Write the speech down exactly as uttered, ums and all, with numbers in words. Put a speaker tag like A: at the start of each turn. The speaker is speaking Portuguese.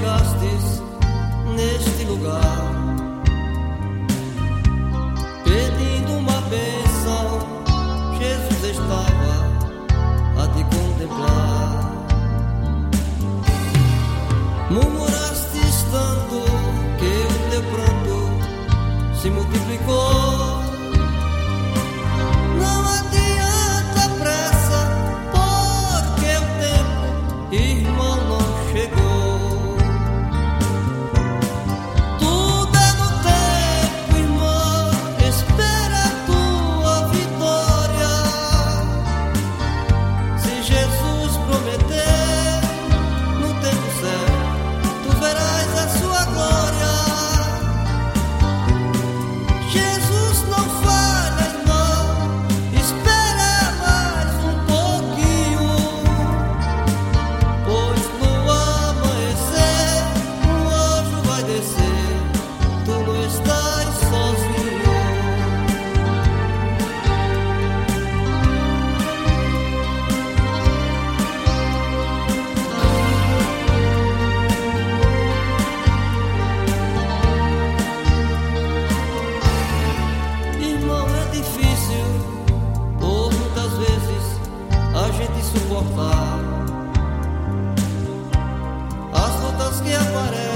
A: chegastes neste lugar, pedindo uma bênção, Jesus estava a te contemplar. Murmurastes tanto que o teu pranto se multiplicou. Não adianta pressa, porque o tempo, irmão, não chegou. Tudo é no tempo, irmão, espera a tua vitória. Se Jesus prometer, no tempo certo tu verás a sua glória. Jesus não falha, irmão, espera mais um pouquinho, pois no amanhecer um anjo vai descer, tu não estás sozinho. Irmão, é difícil, por muitas vezes, a gente suportar as lutas que aparecem